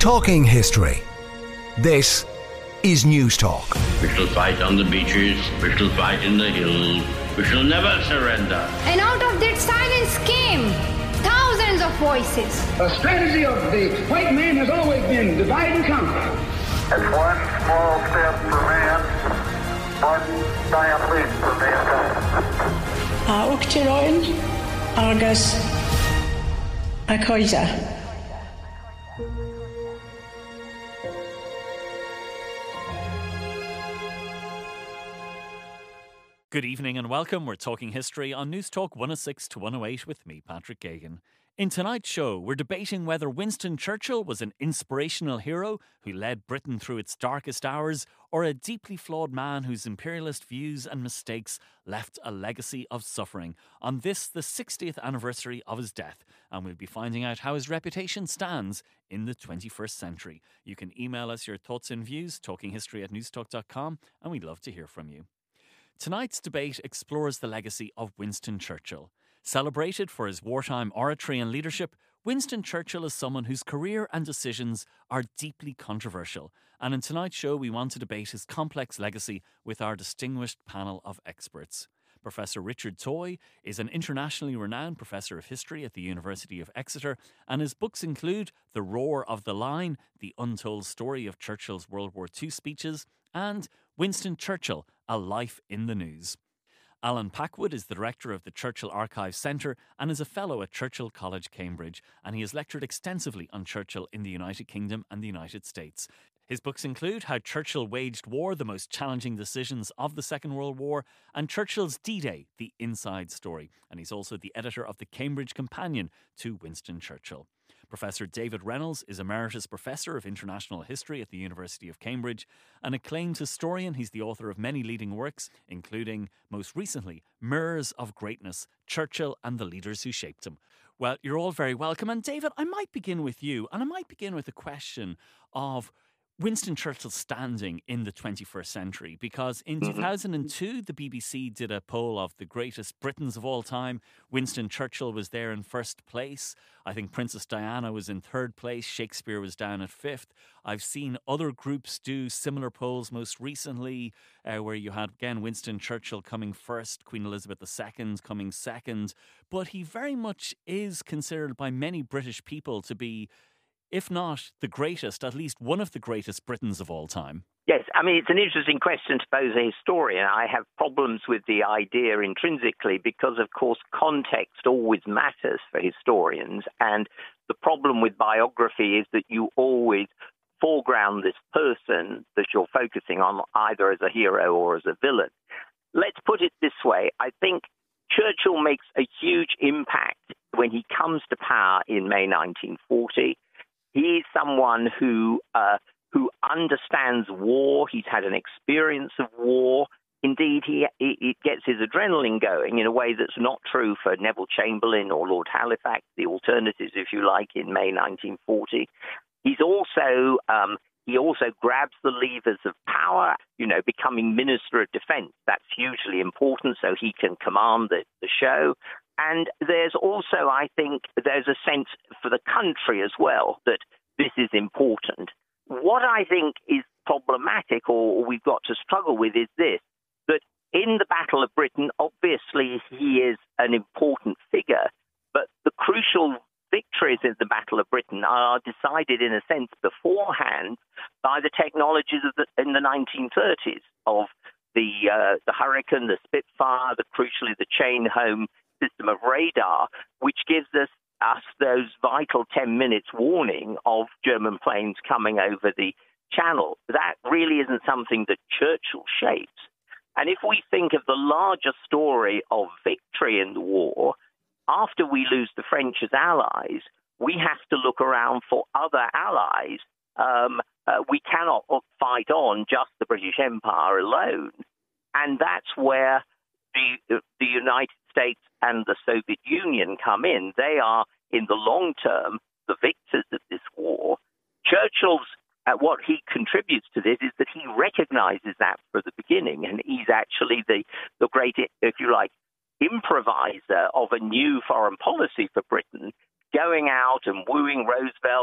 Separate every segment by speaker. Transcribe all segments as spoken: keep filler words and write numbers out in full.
Speaker 1: Talking history. This is News Talk.
Speaker 2: We shall fight on the beaches, we shall fight in the hills, we shall never surrender.
Speaker 3: And out of that silence came thousands of voices.
Speaker 4: A strategy of the white man has always been divide and conquer.
Speaker 5: It's one small step for man, one giant leap for mankind.
Speaker 6: A Uachtaráin agus a Coisa.
Speaker 7: Good evening and welcome. We're talking history on News Talk one oh six to one oh eight with me, Patrick Geoghegan. In tonight's show, we're debating whether Winston Churchill was an inspirational hero who led Britain through its darkest hours, or a deeply flawed man whose imperialist views and mistakes left a legacy of suffering on this, the sixtieth anniversary of his death. And we'll be finding out how his reputation stands in the twenty-first century. You can email us your thoughts and views, talkinghistory at newstalk dot com, and we'd love to hear from you. Tonight's debate explores the legacy of Winston Churchill. Celebrated for his wartime oratory and leadership, Winston Churchill is someone whose career and decisions are deeply controversial. And in tonight's show, we want to debate his complex legacy with our distinguished panel of experts. Professor Richard Toye is an internationally renowned professor of history at the University of Exeter, and his books include The Roar of the Line, The Untold Story of Churchill's World War Two Speeches, and Winston Churchill, A Life in the News. Alan Packwood is the director of the Churchill Archive Centre and is a fellow at Churchill College, Cambridge, and he has lectured extensively on Churchill in the United Kingdom and the United States. His books include How Churchill Waged War, the Most Challenging Decisions of the Second World War, and Churchill's D-Day, The Inside Story, and he's also the editor of the Cambridge Companion to Winston Churchill. Professor David Reynolds is Emeritus Professor of International History at the University of Cambridge. An acclaimed historian, he's the author of many leading works, including, most recently, Mirrors of Greatness, Churchill and the Leaders Who Shaped Him. Well, you're all very welcome. And David, I might begin with you, and I might begin with a question of Winston Churchill's standing in the twenty-first century, because in two thousand two, the B B C did a poll of the greatest Britons of all time. Winston Churchill was there in first place. I think Princess Diana was in third place. Shakespeare was down at fifth. I've seen other groups do similar polls most recently, uh, where you had, again, Winston Churchill coming first, Queen Elizabeth the Second coming second. But he very much is considered by many British people to be, if not the greatest, at least one of the greatest Britons of all time.
Speaker 8: Yes, I mean, it's an interesting question to pose a historian. I have problems with the idea intrinsically because, of course, context always matters for historians. And the problem with biography is that you always foreground this person that you're focusing on either as a hero or as a villain. Let's put it this way. I think Churchill makes a huge impact when he comes to power in May nineteen forty. He's someone who uh, who understands war. He's had an experience of war. Indeed, he it gets his adrenaline going in a way that's not true for Neville Chamberlain or Lord Halifax, the alternatives, if you like, in May nineteen forty. He's also um, he also grabs the levers of power, you know, becoming Minister of Defence. That's hugely important, so he can command the, the show. And there's also, I think, there's a sense for the country as well that this is important. What I think is problematic, or we've got to struggle with, is this, that in the Battle of Britain, obviously he is an important figure, but the crucial victories in the Battle of Britain are decided, in a sense, beforehand by the technologies of the, in the nineteen thirties of the, uh, the Hurricane, the Spitfire, the crucially the chain-home system of radar, which gives us us those vital ten minutes warning of German planes coming over the channel. That really isn't something that Churchill shapes. And if we think of the larger story of victory in the war, after we lose the French as allies, we have to look around for other allies. Um, uh, we cannot fight on just the British Empire alone. And that's where the, the United States and the Soviet Union come in. They are, in the long term, the victors of this war. Churchill's, uh, what he contributes to this is that he recognizes that from the beginning, and he's actually the, the great, if you like, improviser of a new foreign policy for Britain, going out and wooing Roosevelt,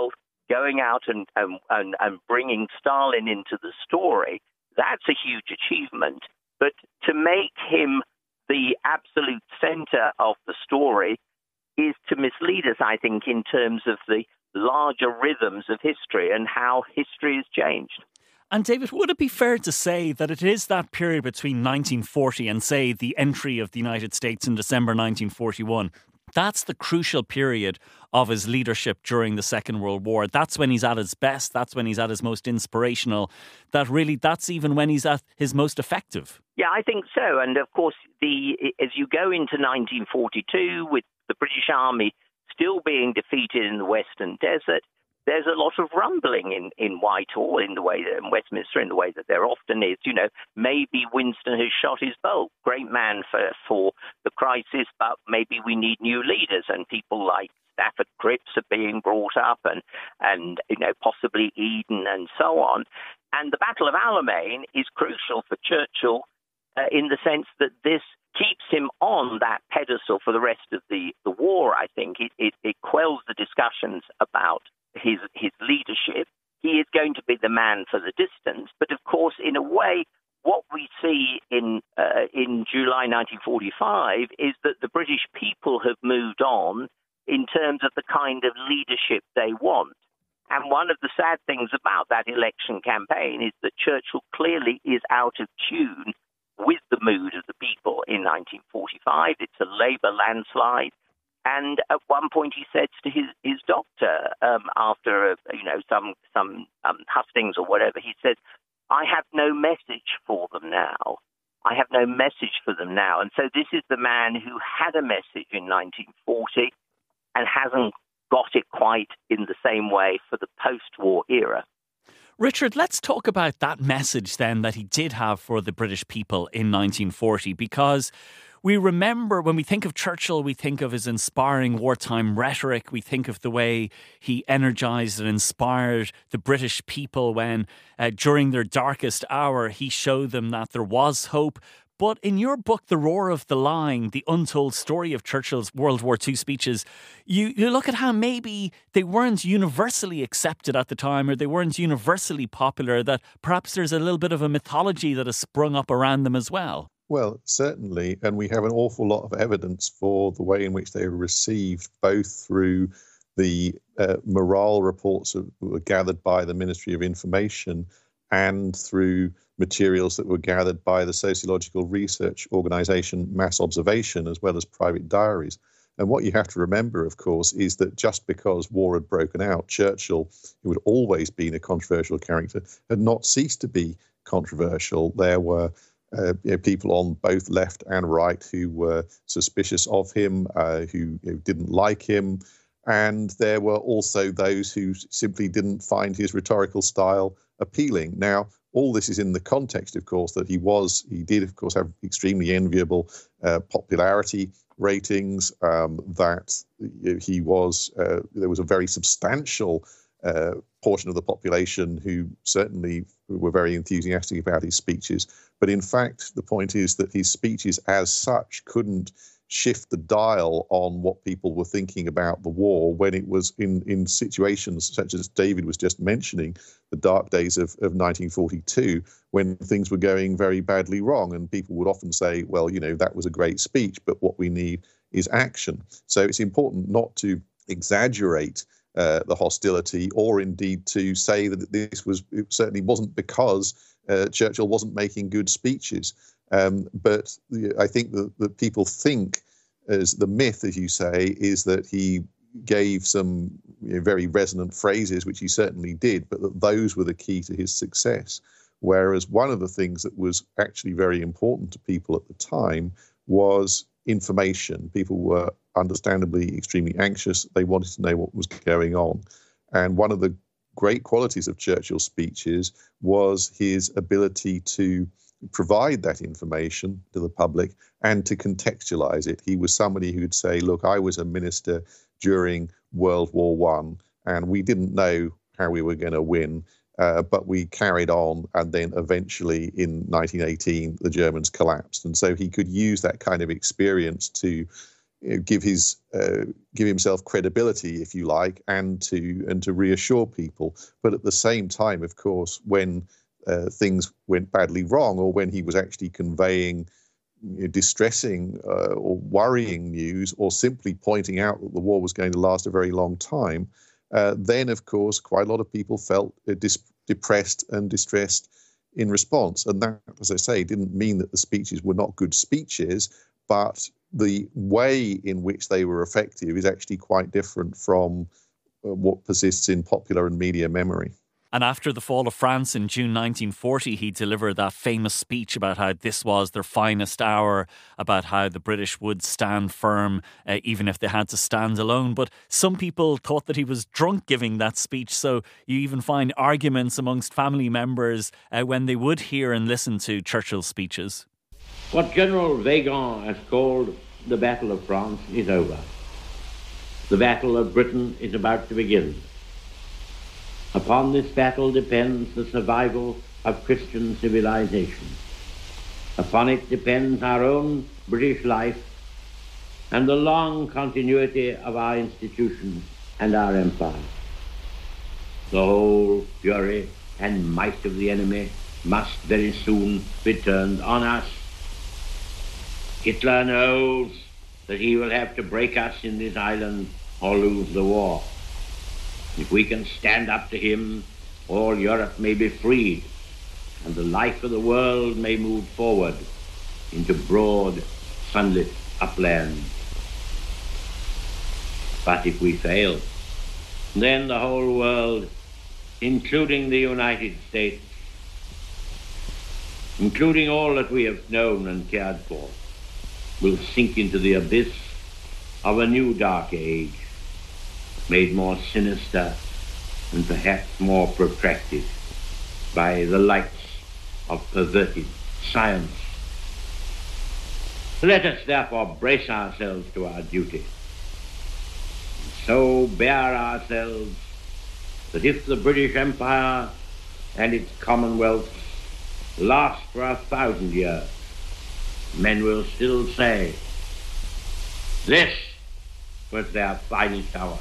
Speaker 8: going out and, and, and, and bringing Stalin into the story, that's a huge achievement. But to make him the absolute center of the story is to mislead us, I think, in terms of the larger rhythms of history and how history has changed.
Speaker 7: And David, would it be fair to say that it is that period between nineteen forty and, say, the entry of the United States in December nineteen forty-one, that's the crucial period of his leadership during the Second World War? That's when he's at his best. That's when he's at his most inspirational. That really, that's even when he's at his most effective.
Speaker 8: Yeah, I think so. And of course, the as you go into nineteen forty-two, with the British Army still being defeated in the Western Desert, there's a lot of rumbling in, in Whitehall, in the way that, in Westminster, in the way that there often is. You know, maybe Winston has shot his bolt. Great man for, for the crisis, but maybe we need new leaders. And people like Stafford Cripps are being brought up, and, and you know, possibly Eden and so on. And the Battle of Alamein is crucial for Churchill uh, in the sense that this keeps him on that pedestal for the rest of the, the war, I think. It, it, it quells the discussions about his his leadership. He is going to be the man for the distance. But of course, in a way, what we see in uh, in July nineteen forty-five is that the British people have moved on in terms of the kind of leadership they want. And one of the sad things about that election campaign is that Churchill clearly is out of tune with the mood of the people in nineteen forty-five. It's a Labour landslide. And at one point he said to his, his doctor, um, after a, you know some some um, hustings or whatever, he said, "I have no message for them now. I have no message for them now." And so this is the man who had a message in nineteen forty and hasn't got it quite in the same way for the post-war era.
Speaker 7: Richard, let's talk about that message then that he did have for the British people in nineteen forty, because we remember, when we think of Churchill, we think of his inspiring wartime rhetoric. We think of the way he energised and inspired the British people when, uh, during their darkest hour, he showed them that there was hope. But in your book, The Roar of the Line, the untold story of Churchill's World War Two speeches, you, you look at how maybe they weren't universally accepted at the time, or they weren't universally popular, that perhaps there's a little bit of a mythology that has sprung up around them as well.
Speaker 9: Well, certainly, and we have an awful lot of evidence for the way in which they were received, both through the uh, morale reports that were gathered by the Ministry of Information and through materials that were gathered by the sociological research organisation Mass Observation, as well as private diaries. And what you have to remember, of course, is that just because war had broken out, Churchill, who had always been a controversial character, had not ceased to be controversial. There were Uh, you know, people on both left and right who were suspicious of him, uh, who you know, didn't like him. And there were also those who simply didn't find his rhetorical style appealing. Now, all this is in the context, of course, that he was, he did, of course, have extremely enviable uh, popularity ratings, um, that you know, he was, uh, there was a very substantial uh, portion of the population who certainly were very enthusiastic about his speeches. But in fact, the point is that his speeches as such couldn't shift the dial on what people were thinking about the war when it was in, in situations such as David was just mentioning, the dark days of, of nineteen forty-two, when things were going very badly wrong. And people would often say, well, you know, that was a great speech, but what we need is action. So it's important not to exaggerate uh, the hostility, or indeed to say that this was, it certainly wasn't because uh, Churchill wasn't making good speeches. Um, but I think that, that people think, as the myth, as you say, is that he gave some you know, very resonant phrases, which he certainly did, but that those were the key to his success. Whereas one of the things that was actually very important to people at the time was information. People were understandably extremely anxious. They wanted to know what was going on. And one of the great qualities of Churchill's speeches was his ability to provide that information to the public and to contextualize it. He was somebody who'd say, look, I was a minister during World War One, and we didn't know how we were going to win, uh, but we carried on, and then eventually in nineteen eighteen, the Germans collapsed. And so he could use that kind of experience to you know, give his uh, give himself credibility, if you like, and to and to reassure people. But at the same time, of course, when uh, things went badly wrong, or when he was actually conveying you know, distressing uh, or worrying news, or simply pointing out that the war was going to last a very long time, uh, then of course quite a lot of people felt uh, dis- depressed and distressed in response. And that, as I say, didn't mean that the speeches were not good speeches, but the way in which they were effective is actually quite different from uh, what persists in popular and media memory.
Speaker 7: And after the fall of France in June nineteen forty, he delivered that famous speech about how this was their finest hour, about how the British would stand firm, uh, even if they had to stand alone. But some people thought that he was drunk giving that speech. So you even find arguments amongst family members uh, when they would hear and listen to Churchill's speeches.
Speaker 2: What General Weygand has called the Battle of France is over. The Battle of Britain is about to begin. Upon this battle depends the survival of Christian civilization. Upon it depends our own British life and the long continuity of our institutions and our empire. The whole fury and might of the enemy must very soon be turned on us. Hitler knows that he will have to break us in this island or lose the war. If we can stand up to him, all Europe may be freed, and the life of the world may move forward into broad, sunlit upland. But if we fail, then the whole world, including the United States, including all that we have known and cared for, will sink into the abyss of a new dark age, made more sinister and perhaps more protracted by the lights of perverted science. Let us therefore brace ourselves to our duty, and so bear ourselves that if the British Empire and its Commonwealth last for a thousand years, men will still say, this was their finest hour.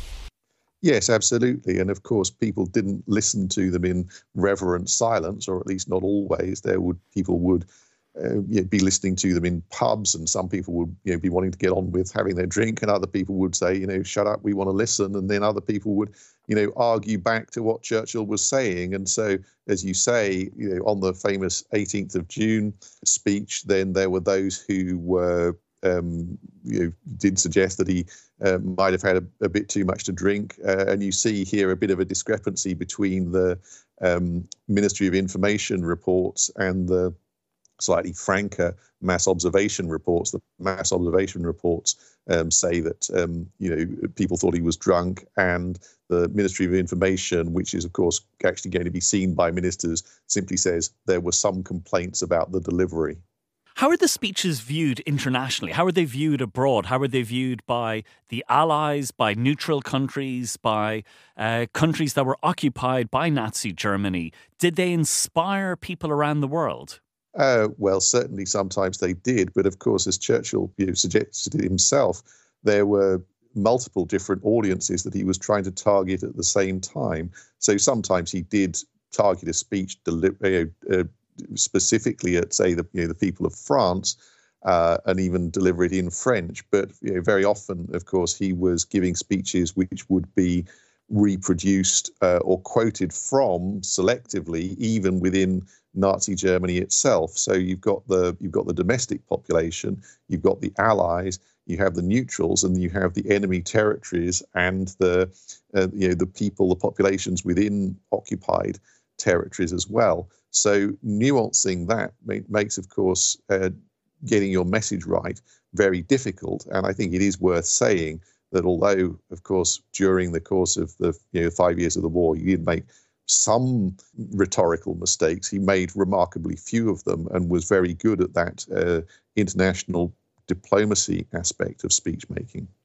Speaker 9: Yes, absolutely. And of course, people didn't listen to them in reverent silence, or at least not always. There would people would uh, you know, be listening to them in pubs, and some people would you know, be wanting to get on with having their drink, and other people would say, you know, shut up, we want to listen. And then other people would, you know, argue back to what Churchill was saying. And so, as you say, you know, on the famous eighteenth of June speech, then there were those who were Um, you know, did suggest that he uh, might have had a, a bit too much to drink. Uh, and you see here a bit of a discrepancy between the um, Ministry of Information reports and the slightly franker mass observation reports. The mass observation reports um, say that, um, you know, people thought he was drunk, and the Ministry of Information, which is, of course, actually going to be seen by ministers, simply says there were some complaints about the delivery.
Speaker 7: How are the speeches viewed internationally? How are they viewed abroad? How are they viewed by the Allies, by neutral countries, by uh, countries that were occupied by Nazi Germany? Did they inspire people around the world?
Speaker 9: Uh, well, certainly sometimes they did. But of course, as Churchill you know, suggested himself, there were multiple different audiences that he was trying to target at the same time. So sometimes he did target a speech deli- you know, uh, specifically at, say, the you know the people of France, uh, and even deliver it in French. But you know, very often, of course, he was giving speeches which would be reproduced uh, or quoted from selectively, even within Nazi Germany itself. So you've got the you've got the domestic population, you've got the Allies, you have the neutrals, and you have the enemy territories and the uh, you know the people, the populations within occupied territories as well. So nuancing that make, makes, of course, uh, getting your message right very difficult. And I think it is worth saying that although, of course, during the course of the you know, five years of the war, you did make some rhetorical mistakes, he made remarkably few of them and was very good at that uh, international diplomacy aspect of speech making.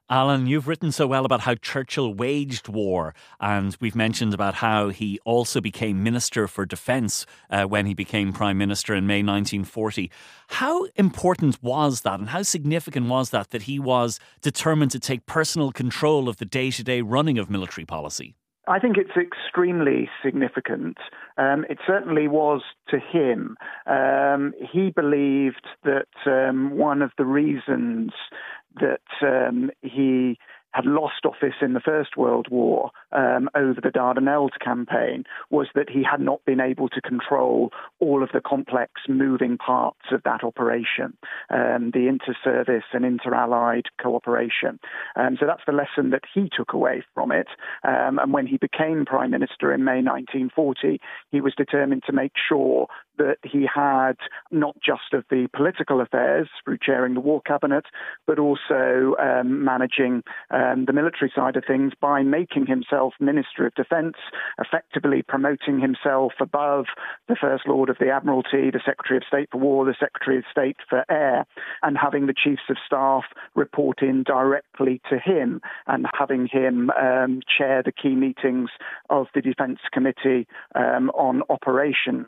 Speaker 7: Alan, you've written so well about how Churchill waged war, and we've mentioned about how he also became Minister for Defence uh, when he became Prime Minister in May nineteen forty. How important was that, and how significant was that, that he was determined to take personal control of the day-to-day running of military policy?
Speaker 10: I think it's extremely significant. Um, it certainly was to him. Um, he believed that um, one of the reasons that um, he had lost office in the First World War um, over the Dardanelles campaign was that he had not been able to control all of the complex moving parts of that operation, um, the inter-service and inter-allied cooperation. Um, so that's the lesson that he took away from it. Um, and when he became Prime Minister in May nineteen forty, he was determined to make sure that he had not just of the political affairs through chairing the War Cabinet, but also um, managing um, the military side of things by making himself Minister of Defence, effectively promoting himself above the First Lord of the Admiralty, the Secretary of State for War, the Secretary of State for Air, and having the Chiefs of Staff report in directly to him and having him um, chair the key meetings of the Defence Committee um, on operations.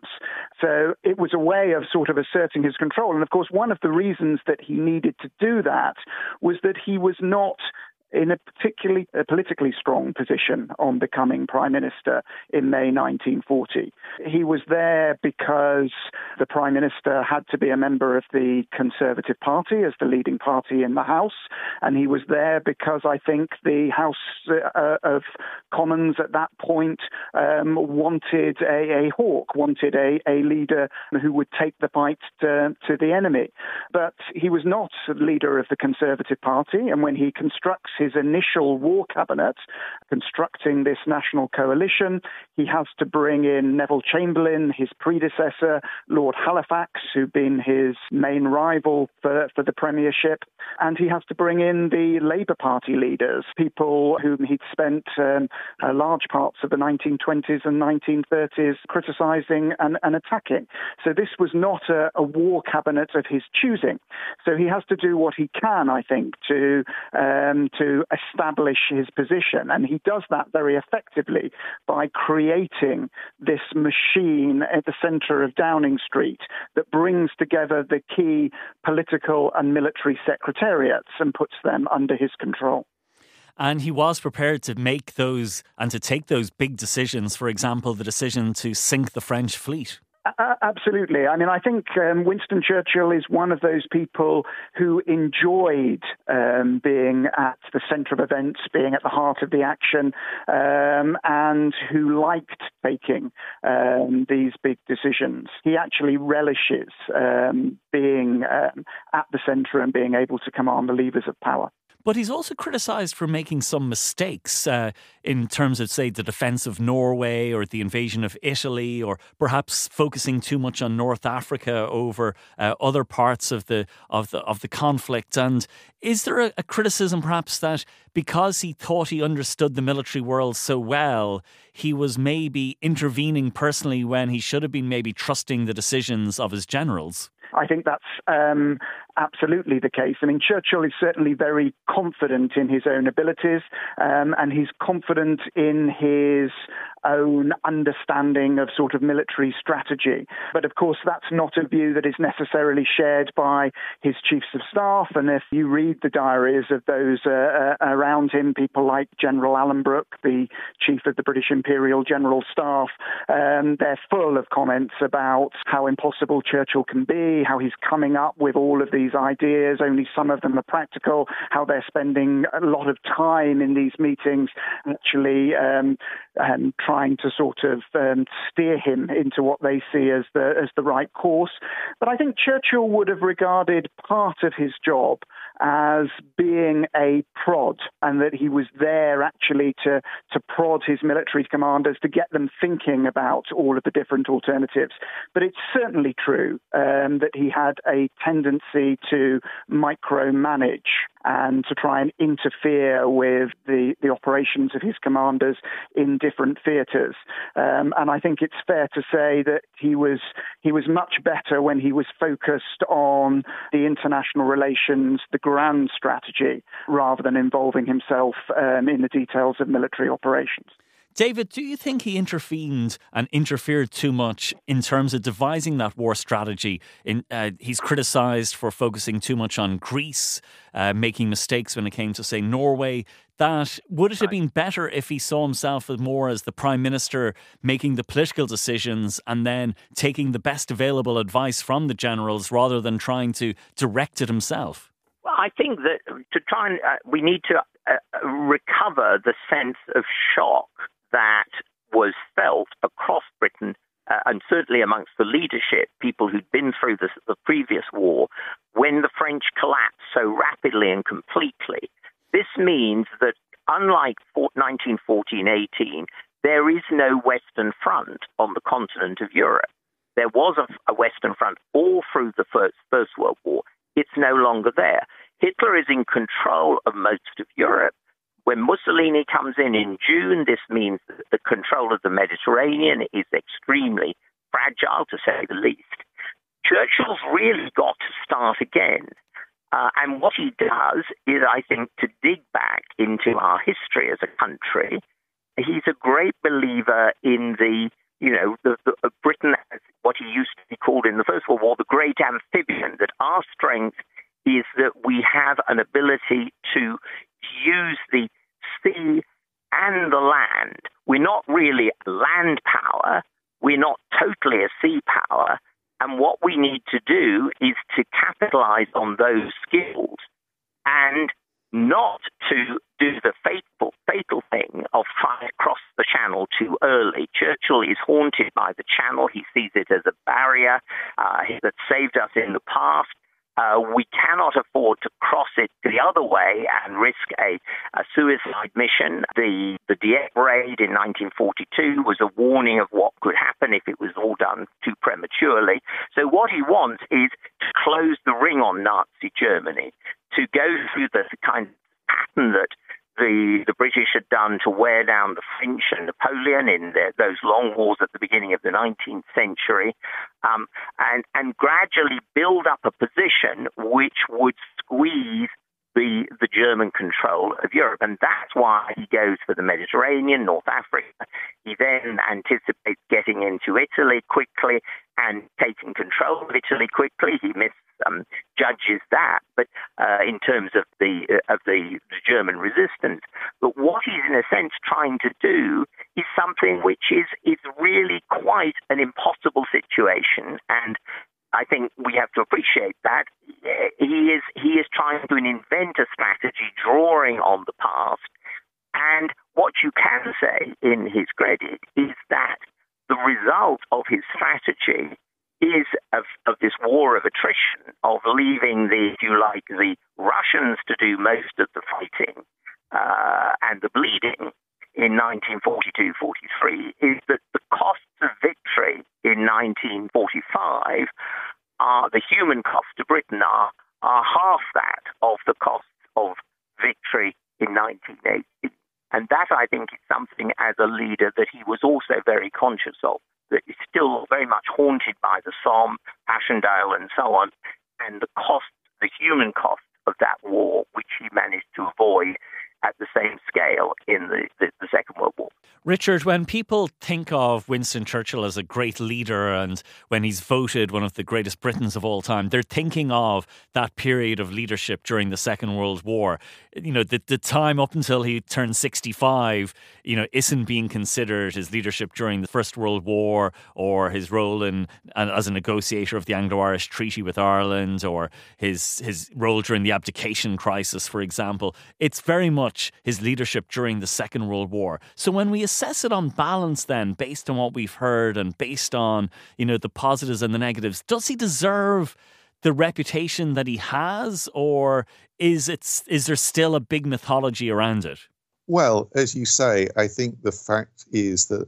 Speaker 10: So it was a way of sort of asserting his control. And of course, one of the reasons that he needed to do that was that he was not in a particularly a politically strong position on becoming Prime Minister in May nineteen forty. He was there because the Prime Minister had to be a member of the Conservative Party as the leading party in the House, and he was there because I think the House uh, of Commons at that point um, wanted a, a hawk, wanted a, a leader who would take the fight to, to the enemy. But he was not the leader of the Conservative Party, and when he constructs his initial war cabinet, constructing this national coalition, he has to bring in Neville Chamberlain, his predecessor, Lord Halifax, who'd been his main rival for, for the premiership, and he has to bring in the Labour Party leaders, people whom he'd spent um, uh, large parts of the nineteen twenties and nineteen thirties criticising and, and attacking. So this was not a, a war cabinet of his choosing. So he has to do what he can, I think, to um, to establish his position. And he does that very effectively by creating this machine at the centre of Downing Street that brings together the key political and military secretariats and puts them under his control.
Speaker 7: And he was prepared to make those and to take those big decisions, for example, the decision to sink the French fleet.
Speaker 10: Uh, absolutely. I mean, I think um, Winston Churchill is one of those people who enjoyed um, being at the centre of events, being at the heart of the action, um, and who liked taking um, these big decisions. He actually relishes um, being um, at the centre and being able to command the levers of power.
Speaker 7: But he's also criticised for making some mistakes uh, in terms of, say, the defence of Norway or the invasion of Italy, or perhaps focusing too much on North Africa over uh, other parts of the of the of the conflict. And is there a, a criticism, perhaps, that because he thought he understood the military world so well, he was maybe intervening personally when he should have been maybe trusting the decisions of his generals?
Speaker 10: I think that's um, absolutely the case. I mean, Churchill is certainly very confident in his own abilities, um, and he's confident in his own understanding of sort of military strategy. But of course, that's not a view that is necessarily shared by his chiefs of staff. And if you read the diaries of those uh, uh, around him, people like General Alanbrooke, the chief of the British Imperial General Staff, um, they're full of comments about how impossible Churchill can be, how he's coming up with all of these ideas, only some of them are practical, how they're spending a lot of time in these meetings actually um, um, trying to sort of um, steer him into what they see as the as the right course. But I think Churchill would have regarded part of his job as being a prod, and that he was there actually to, to prod his military commanders to get them thinking about all of the different alternatives. But it's certainly true um, that he had a tendency to micromanage. and to try and interfere with the, the operations of his commanders in different theatres. Um, and I think it's fair to say that he was he was much better when he was focused on the international relations, the grand strategy, rather than involving himself um, in the details of military operations.
Speaker 7: David, do you think he intervened and interfered too much in terms of devising that war strategy? In, uh, he's criticised for focusing too much on Greece, uh, making mistakes when it came to, say, Norway. That would it have been better if he saw himself as more as the Prime Minister making the political decisions and then taking the best available advice from the generals rather than trying to direct it himself?
Speaker 8: Well, I think that to try and uh, we need to uh, recover the sense of shock that was felt across Britain uh, and certainly amongst the leadership, people who'd been through this, the previous war, when the French collapsed so rapidly and completely. This means that unlike nineteen fourteen eighteen, there is no Western Front on the continent of Europe. There was a, a Western Front all through the First, First World War. It's no longer there. Hitler is in control of most of Europe. When Mussolini comes in in June, this means that the control of the Mediterranean is extremely fragile, to say the least. Churchill's really got to start again. Uh, and what he does is, I think, to dig back into our history as a country. He's a great believer in the, you know, the, the, uh, Britain as what he used to be called in the First World War, the great amphibian, that our strength is that we have an ability to use the sea and the land. We're not really a land power. We're not totally a sea power. And what we need to do is to capitalize on those skills and not to do the fatal, fatal thing of trying to cross the Channel too early. Churchill is haunted by the Channel. He sees it as a barrier uh, that saved us in the past. Uh, we cannot afford to cross it the other way and risk a, a suicide mission. The, the Dieppe raid in nineteen forty-two was a warning of what could happen if it was all done too prematurely. So what he wants is to close the ring on Nazi Germany, to go through the kind of pattern that the, the British had done to wear down the French and Napoleon in the, those long wars at the beginning of the nineteenth century, um, and, and gradually build up a position which would squeeze the, the German control of Europe. And that's why he goes for the Mediterranean, North Africa. He then anticipates getting into Italy quickly and taking control of Italy quickly. He missed Um, judges that, but uh, in terms of the uh, of the, the German resistance. But what he's in a sense trying to do is something which is is really quite an impossible situation, and I think we have to appreciate that. He is he is trying to invent a strategy drawing on the past, and what you can say in his credit is that the result of his strategy is of, of this war of attrition, of leaving the, if you like, the Russians to do most of the fighting uh, and the bleeding in nineteen forty-two forty-three, is that the costs of victory in nineteen forty-five are, the human cost to Britain are, are half that of the costs of victory in nineteen eighty. And that, I think, is something as a leader that he was also very conscious of, that is still very much haunted by the Somme, Passchendaele, and so on, and the cost, the human cost of that war, which he managed to avoid at the same scale in the, the, the Second World War.
Speaker 7: Richard, when people think of Winston Churchill as a great leader and when he's voted one of the greatest Britons of all time, they're thinking of that period of leadership during the Second World War. You know, the, the time up until he turned sixty-five, you know, isn't being considered his leadership during the First World War or his role in as a negotiator of the Anglo-Irish Treaty with Ireland or his, his role during the abdication crisis, for example. It's very much his leadership during the Second World War. So when we assess it on balance then, based on what we've heard and based on, you know, the positives and the negatives, does he deserve the reputation that he has, or is it, is there still a big mythology around it?
Speaker 9: Well, as you say, I think the fact is that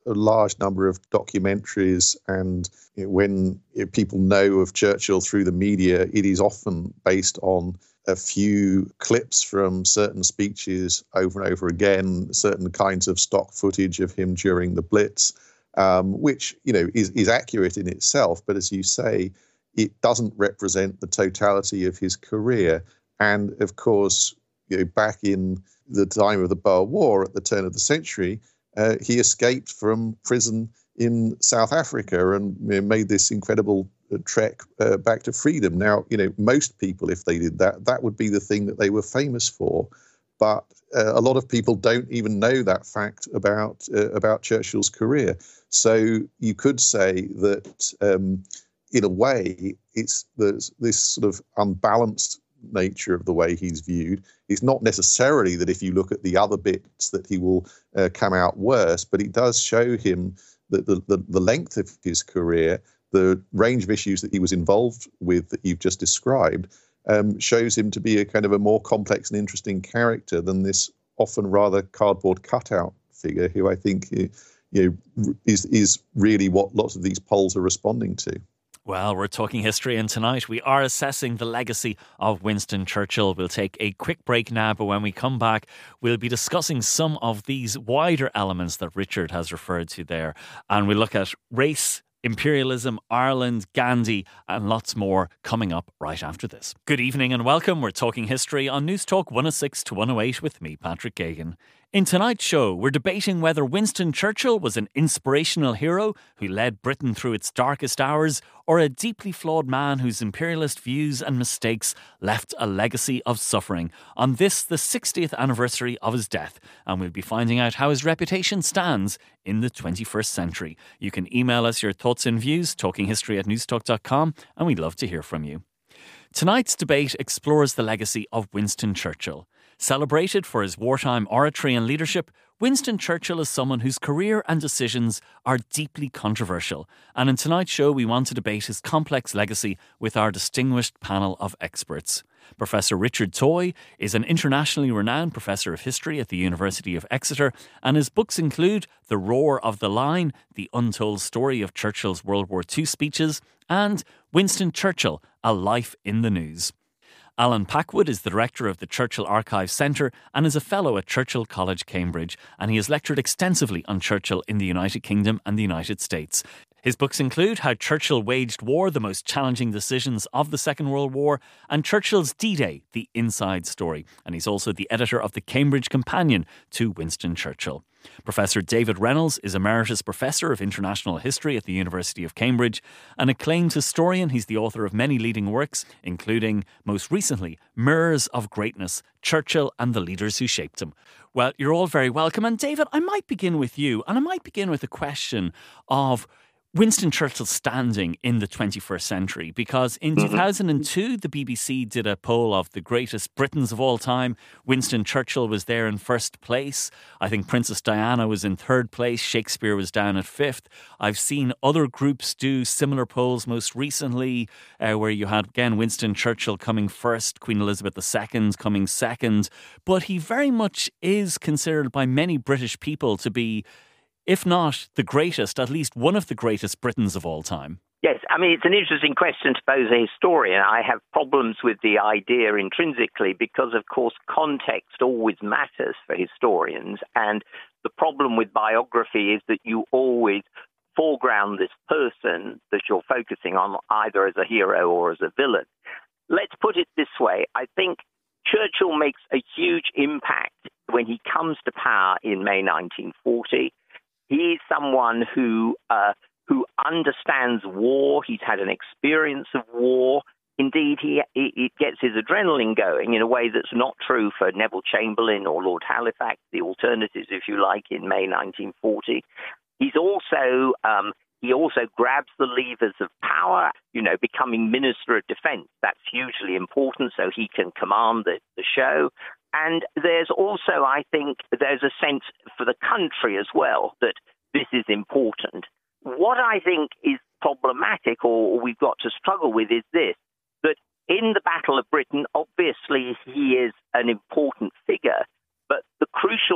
Speaker 9: a large number of documentaries, and you know, when you know, people know of Churchill through the media, it is often based on a few clips from certain speeches over and over again, certain kinds of stock footage of him during the Blitz, um, which you know is, is accurate in itself. But as you say, it doesn't represent the totality of his career. And of course, you know, back in the time of the Boer War at the turn of the century, uh, he escaped from prison in South Africa and you know, made this incredible uh, trek uh, back to freedom. Now, you know, most people, if they did that, that would be the thing that they were famous for. But uh, a lot of people don't even know that fact about uh, about Churchill's career. So you could say that, um, in a way, it's there's this sort of unbalanced nature of the way he's viewed. It's not necessarily that if you look at the other bits that he will uh, come out worse, but it does show him that the, the, the length of his career, the range of issues that he was involved with that you've just described, um, shows him to be a kind of a more complex and interesting character than this often rather cardboard cutout figure who I think you know, is, is really what lots of these polls are responding to.
Speaker 7: Well, we're talking history, and tonight we are assessing the legacy of Winston Churchill. We'll take a quick break now, but when we come back, we'll be discussing some of these wider elements that Richard has referred to there. And we'll look at race, imperialism, Ireland, Gandhi, and lots more coming up right after this. Good evening and welcome. We're talking history on News Talk one oh six to one oh eight with me, Patrick Geoghegan. In tonight's show, we're debating whether Winston Churchill was an inspirational hero who led Britain through its darkest hours, or a deeply flawed man whose imperialist views and mistakes left a legacy of suffering on this, the sixtieth anniversary of his death. And we'll be finding out how his reputation stands in the twenty-first century. You can email us your thoughts and views, talkinghistory at newstalk dot com, and we'd love to hear from you. Tonight's debate explores the legacy of Winston Churchill. Celebrated for his wartime oratory and leadership, Winston Churchill is someone whose career and decisions are deeply controversial. And in tonight's show, we want to debate his complex legacy with our distinguished panel of experts. Professor Richard Toye is an internationally renowned professor of history at the University of Exeter, and his books include The Roar of the Line, The Untold Story of Churchill's World War Two Speeches, and Winston Churchill, A Life in the News. Alan Packwood is the director of the Churchill Archive Centre and is a fellow at Churchill College, Cambridge, and he has lectured extensively on Churchill in the United Kingdom and the United States. His books include How Churchill Waged War, the most challenging decisions of the Second World War, and Churchill's D-Day, the inside story. And he's also the editor of the Cambridge Companion to Winston Churchill. Professor David Reynolds is Emeritus Professor of International History at the University of Cambridge. An acclaimed historian, he's the author of many leading works, including, most recently, Mirrors of Greatness, Churchill and the Leaders Who Shaped Him. Well, you're all very welcome. And David, I might begin with you, and I might begin with a question of Winston Churchill's standing in the twenty-first century, because in two thousand two, the B B C did a poll of the greatest Britons of all time. Winston Churchill was there in first place. I think Princess Diana was in third place. Shakespeare was down at fifth. I've seen other groups do similar polls most recently, uh, where you had, again, Winston Churchill coming first, Queen Elizabeth the Second coming second. But he very much is considered by many British people to be, if not the greatest, at least one of the greatest Britons of all time.
Speaker 8: Yes, I mean, it's an interesting question to pose a historian. I have problems with the idea intrinsically because, of course, context always matters for historians. And the problem with biography is that you always foreground this person that you're focusing on either as a hero or as a villain. Let's put it this way. I think Churchill makes a huge impact when he comes to power in May nineteen forty. He's someone who uh, who understands war. He's had an experience of war. Indeed, he it gets his adrenaline going in a way that's not true for Neville Chamberlain or Lord Halifax, the alternatives, if you like, in May nineteen forty. He's also um, he also grabs the levers of power, you know, becoming Minister of Defence. That's hugely important, so he can command the, the show. And there's also, I think, there's a sense for the country as well that this is important. What I think is problematic, or we've got to struggle with, is this, that in the Battle of Britain, obviously he is an important figure, but the crucial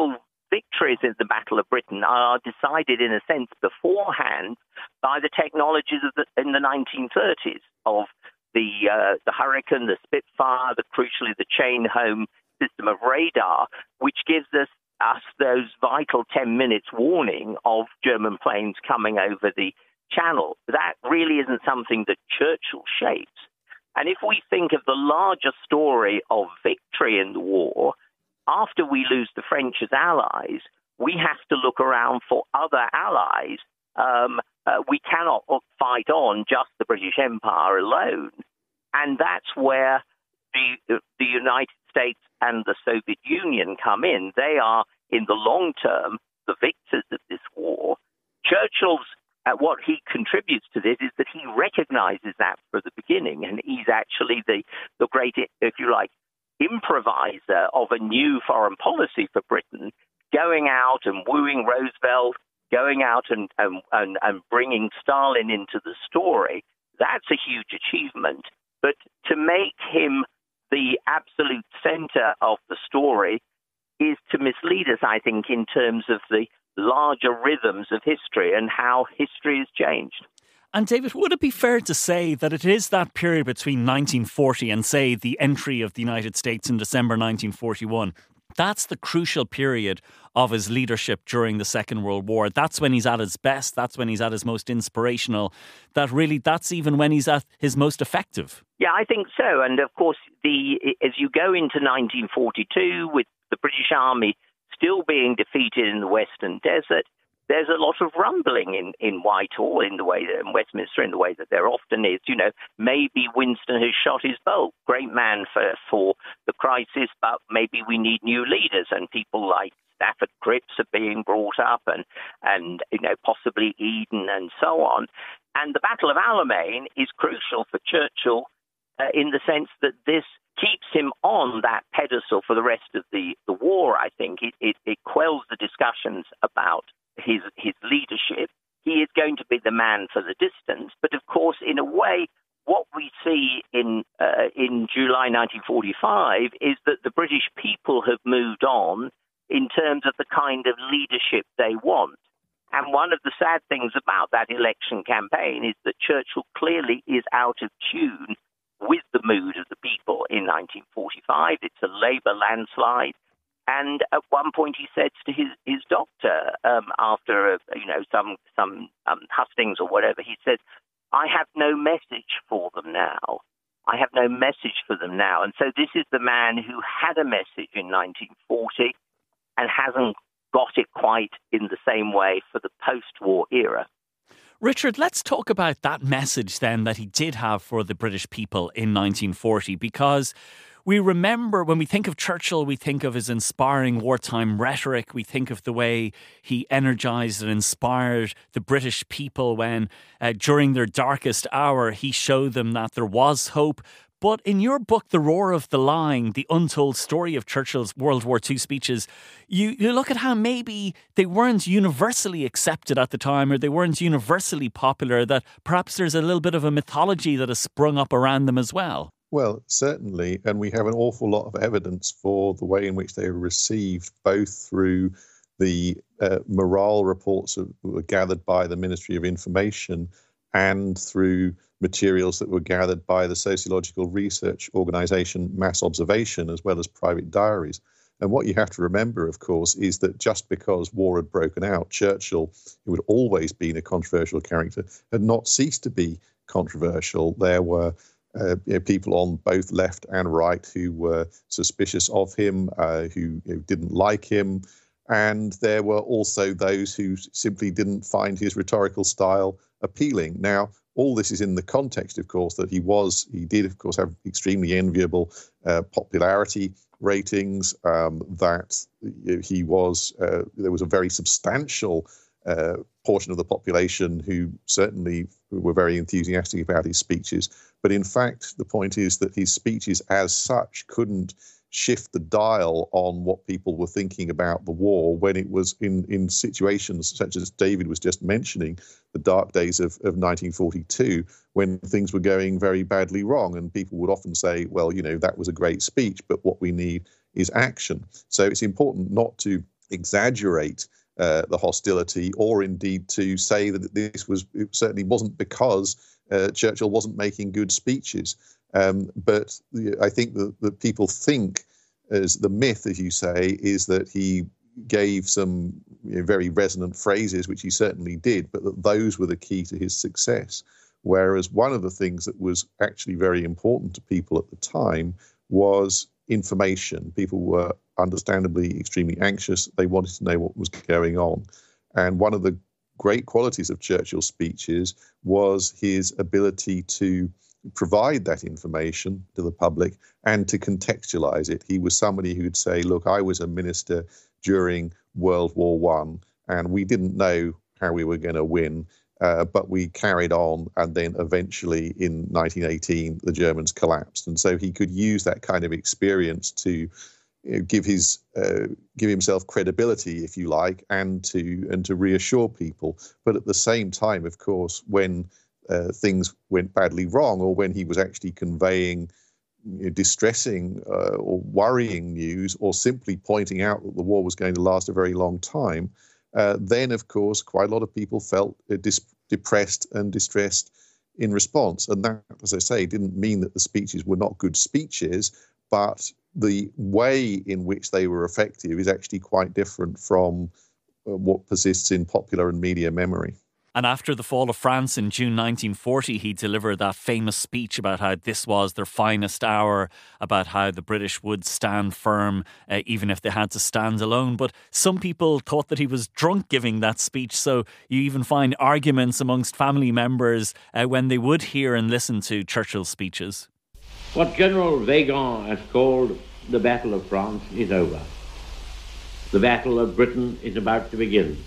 Speaker 8: victories in the Battle of Britain are decided, in a sense, beforehand by the technologies of the, in the nineteen thirties of the uh, the Hurricane, the Spitfire, the crucially the chain-home system of radar, which gives us us those vital ten minutes warning of German planes coming over the Channel. That really isn't something that Churchill shapes. And if we think of the larger story of victory in the war, after we lose the French as allies, we have to look around for other allies. Um, uh, we cannot fight on just the British Empire alone. And that's where the, the United States and the Soviet Union come in. They are, in the long term, the victors of this war. Churchill's Uh, what he contributes to this is that he recognizes that from the beginning, and he's actually the, the great, if you like, improviser of a new foreign policy for Britain, going out and wooing Roosevelt, going out and, and, and, and bringing Stalin into the story. That's a huge achievement. But to make him the absolute center of the story is to mislead us, I think, in terms of the larger rhythms of history and how history has changed.
Speaker 7: And David, would it be fair to say that it is that period between nineteen forty and, say, the entry of the United States in December nineteen forty-one, that's the crucial period of his leadership during the Second World War? That's when he's at his best, that's when he's at his most inspirational, that really, that's even when he's at his most effective?
Speaker 8: Yeah, I think so. And of course, the as you go into nineteen forty-two, with the British Army still being defeated in the Western Desert, there's a lot of rumbling in, in Whitehall, in the way that in Westminster, in the way that there often is. You know, maybe Winston has shot his bolt. Great man for, for the crisis, but maybe we need new leaders. And people like Stafford Cripps are being brought up, and, and you know, possibly Eden and so on. And the Battle of Alamein is crucial for Churchill uh, in the sense that this keeps him on that pedestal for the rest of the, the war, I think. It, it, it quells the discussions about his his leadership. He is going to be the man for the distance. But of course, in a way, what we see in uh, in July nineteen forty-five is that the British people have moved on in terms of the kind of leadership they want. And one of the sad things about that election campaign is that Churchill clearly is out of tune with the mood of the people in nineteen forty-five. It's a Labour landslide. And at one point he said to his, his doctor, um, after, uh, you know, some, some um, hustings or whatever, he said, I have no message for them now. I have no message for them now. And so this is the man who had a message in nineteen forty and hasn't got it quite in the same way for the post-war era.
Speaker 7: Richard, let's talk about that message then that he did have for the British people in nineteen forty, because we remember, when we think of Churchill, we think of his inspiring wartime rhetoric. We think of the way he energised and inspired the British people when, uh, during their darkest hour, he showed them that there was hope. But in your book, The Roar of the Line, the untold story of Churchill's World War Two speeches, you, you look at how maybe they weren't universally accepted at the time, or they weren't universally popular, that perhaps there's a little bit of a mythology that has sprung up around them as well.
Speaker 9: Well, certainly, and we have an awful lot of evidence for the way in which they were received, both through the uh, morale reports that were gathered by the Ministry of Information and through materials that were gathered by the sociological research organisation Mass Observation, as well as private diaries. And what you have to remember, of course, is that just because war had broken out, Churchill, who had always been a controversial character, had not ceased to be controversial. There were Uh, you know, people on both left and right who were suspicious of him, uh, who you know, didn't like him. And there were also those who simply didn't find his rhetorical style appealing. Now, all this is in the context, of course, that he was, he did, of course, have extremely enviable uh, popularity ratings, um, that you know, he was, uh, there was a very substantial uh, portion of the population who certainly were very enthusiastic about his speeches. But in fact, the point is that his speeches as such couldn't shift the dial on what people were thinking about the war when it was in, in situations such as David was just mentioning, the dark days of, of nineteen forty-two, when things were going very badly wrong. And people would often say, well, you know, that was a great speech, but what we need is action. So it's important not to exaggerate uh, the hostility, or indeed to say that this was, it certainly wasn't because uh, Churchill wasn't making good speeches. Um, but the, I think that, that people think, as the myth, as you say, is that he gave some you know, very resonant phrases, which he certainly did, but that those were the key to his success. Whereas one of the things that was actually very important to people at the time was information. People were understandably extremely anxious. They wanted to know what was going on. And one of the great qualities of Churchill's speeches was his ability to provide that information to the public and to contextualize it. He was somebody who'd say, look, I was a minister during World War One, and we didn't know how we were going to win, uh, but we carried on, and then eventually in nineteen eighteen, the Germans collapsed. And so he could use that kind of experience to you know, give his uh, give himself credibility, if you like, and to and to reassure people. But at the same time, of course, when uh, things went badly wrong, or when he was actually conveying you know, distressing uh, or worrying news, or simply pointing out that the war was going to last a very long time, uh, then, of course, quite a lot of people felt uh, dis- depressed and distressed in response. And that, as I say, didn't mean that the speeches were not good speeches, but the way in which they were effective is actually quite different from uh, what persists in popular and media memory.
Speaker 7: And after the fall of France in June nineteen forty, he delivered that famous speech about how this was their finest hour, about how the British would stand firm, uh, even if they had to stand alone. But some people thought that he was drunk giving that speech, so you even find arguments amongst family members uh, when they would hear and listen to Churchill's speeches.
Speaker 2: What General Weygand has called the Battle of France is over. The Battle of Britain is about to begin.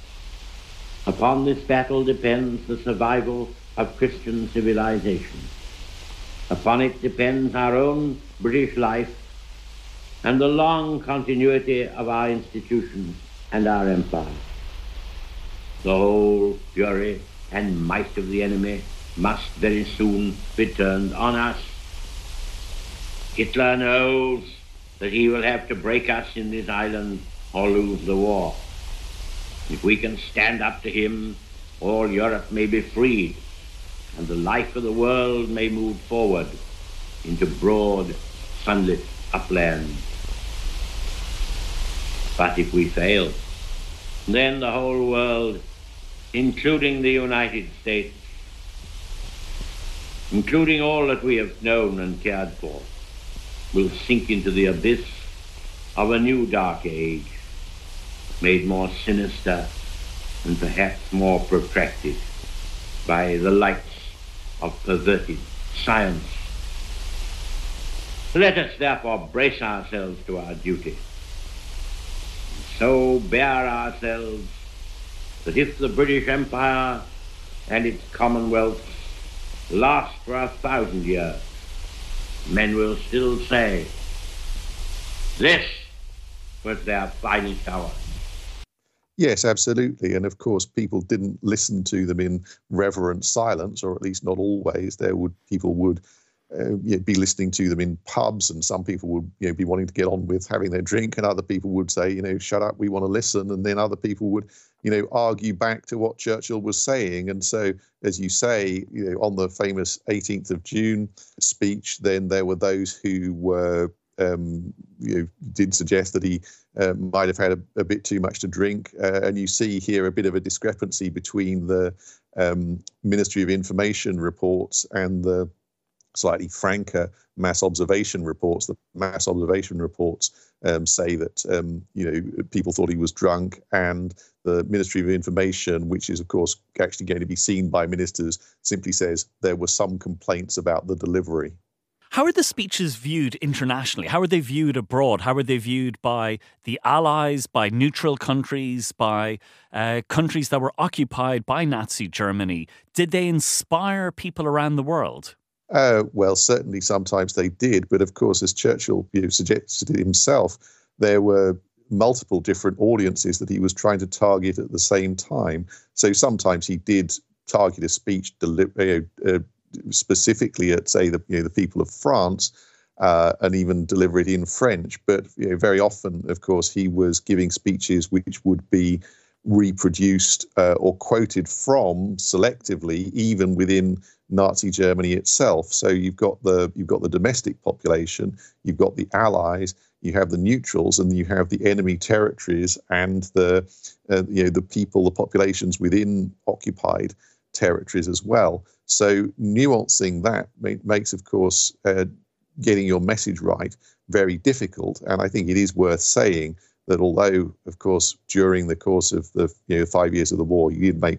Speaker 2: Upon this battle depends the survival of Christian civilization. Upon it depends our own British life and the long continuity of our institutions and our empire. The whole fury and might of the enemy must very soon be turned on us. Hitler knows that he will have to break us in this island or lose the war. If we can stand up to him, all Europe may be freed, and the life of the world may move forward into broad, sunlit upland. But if we fail, then the whole world, including the United States, including all that we have known and cared for, will sink into the abyss of a new dark age, made more sinister and perhaps more protracted by the lights of perverted science. Let us therefore brace ourselves to our duty, and so bear ourselves that if the British Empire and its Commonwealth last for a thousand years, men will still say, this was their finest hour.
Speaker 9: Yes, absolutely. And of course, people didn't listen to them in reverent silence, or at least not always. There would people would uh, you know, be listening to them in pubs, and some people would you know, be wanting to get on with having their drink, and other people would say, you know, shut up, we want to listen. And then other people would, you know, argue back to what Churchill was saying. And so, as you say, you know, on the famous eighteenth of June speech, then there were those who were Um, you know, did suggest that he uh, might have had a, a bit too much to drink. Uh, and you see here a bit of a discrepancy between the um, Ministry of Information reports and the slightly franker mass observation reports. The mass observation reports um, say that, um, you know, people thought he was drunk, and the Ministry of Information, which is, of course, actually going to be seen by ministers, simply says there were some complaints about the delivery.
Speaker 7: How are the speeches viewed internationally? How are they viewed abroad? How are they viewed by the Allies, by neutral countries, by uh, countries that were occupied by Nazi Germany? Did they inspire people around the world?
Speaker 9: Uh, well, certainly sometimes they did. But of course, as Churchill you know, suggested himself, there were multiple different audiences that he was trying to target at the same time. So sometimes he did target a speech deli- you know, uh, specifically at, say, the you know the people of France, uh, and even deliver it in French. But you know, very often, of course, he was giving speeches which would be reproduced uh, or quoted from selectively, even within Nazi Germany itself. So you've got the you've got the domestic population, you've got the Allies, you have the neutrals, and you have the enemy territories and the uh, you know the people, the populations within occupied territories as well. So nuancing that make, makes, of course, uh, getting your message right very difficult. And I think it is worth saying that although, of course, during the course of the you know five years of the war, you did make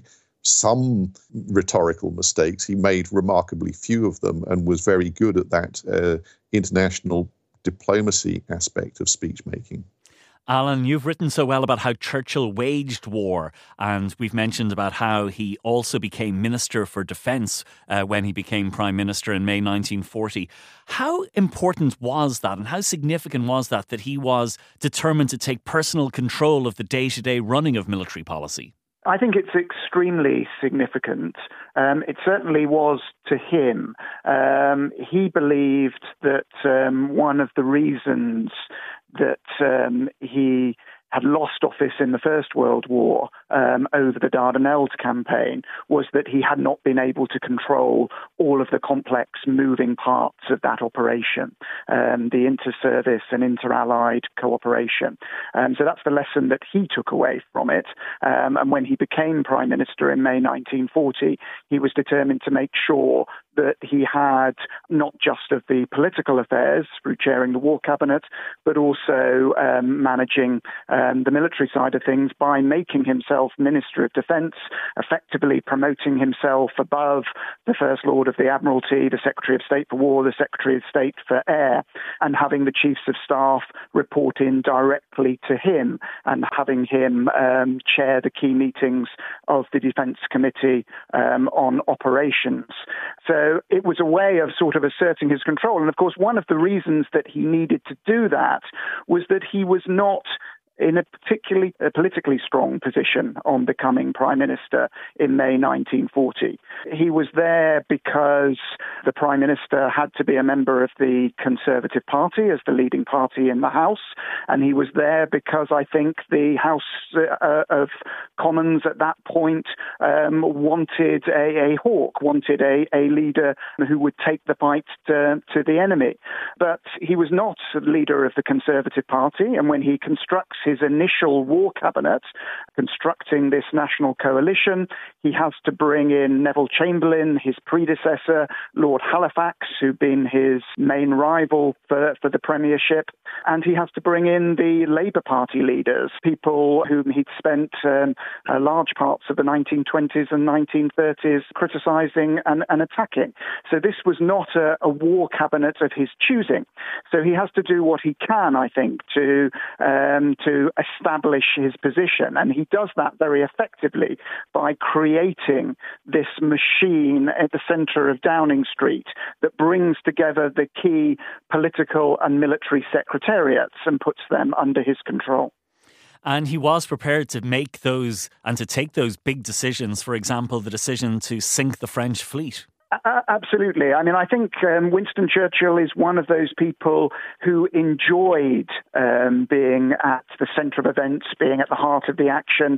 Speaker 9: some rhetorical mistakes, he made remarkably few of them and was very good at that uh, international diplomacy aspect of speech making.
Speaker 7: Alan, you've written so well about how Churchill waged war, and we've mentioned about how he also became Minister for Defence uh, when he became Prime Minister in May nineteen forty. How important was that, and how significant was that, that he was determined to take personal control of the day-to-day running of military policy?
Speaker 10: I think it's extremely significant. Um, it certainly was to him. Um, he believed that um, one of the reasons that um, he had lost office in the First World War um, over the Dardanelles campaign was that he had not been able to control all of the complex moving parts of that operation, um, the inter-service and inter-allied cooperation. Um, so that's the lesson that he took away from it. Um, and when he became Prime Minister in May nineteen forty, he was determined to make sure that he had not just of the political affairs through chairing the War Cabinet, but also um, managing um, the military side of things by making himself Minister of Defence, effectively promoting himself above the First Lord of the Admiralty, the Secretary of State for War, the Secretary of State for Air, and having the Chiefs of Staff report in directly to him and having him um, chair the key meetings of the Defence Committee um, on operations. So it was a way of sort of asserting his control. And of course, one of the reasons that he needed to do that was that he was not in a particularly a politically strong position on becoming Prime Minister in May nineteen forty. He was there because the Prime Minister had to be a member of the Conservative Party as the leading party in the House, and he was there because I think the House uh, of Commons at that point um, wanted a, a hawk, wanted a, a leader who would take the fight to, to the enemy. But he was not the leader of the Conservative Party, and when he constructs his initial war cabinet, constructing this national coalition, he has to bring in Neville Chamberlain, his predecessor, Lord Halifax, who'd been his main rival for, for the premiership, and he has to bring in the Labour Party leaders, people whom he'd spent um, uh, large parts of the nineteen twenties and nineteen thirties criticising and, and attacking. So this was not a, a war cabinet of his choosing. So he has to do what he can, I think, to um, to establish his position. And he does that very effectively by creating this machine at the centre of Downing Street that brings together the key political and military secretariats and puts them under his control.
Speaker 7: And he was prepared to make those and to take those big decisions, for example, the decision to sink the French fleet.
Speaker 10: Uh, absolutely. I mean, I think um, Winston Churchill is one of those people who enjoyed um, being at the centre of events, being at the heart of the action,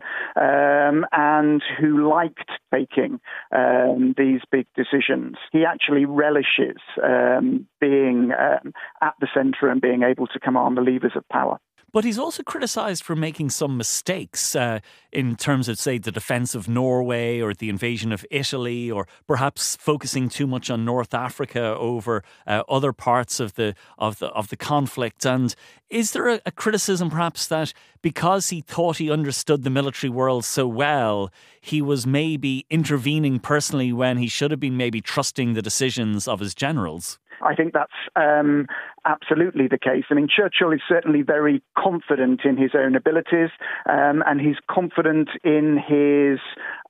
Speaker 10: um, and who liked taking um, these big decisions. He actually relishes um, being um, at the centre and being able to command the levers of power.
Speaker 7: But he's also criticised for making some mistakes uh, in terms of, say, the defence of Norway or the invasion of Italy, or perhaps focusing too much on North Africa over uh, other parts of the of the of the conflict. And is there a, a criticism, perhaps, that because he thought he understood the military world so well, he was maybe intervening personally when he should have been maybe trusting the decisions of his generals?
Speaker 10: I think that's um, absolutely the case. I mean, Churchill is certainly very confident in his own abilities, um, and he's confident in his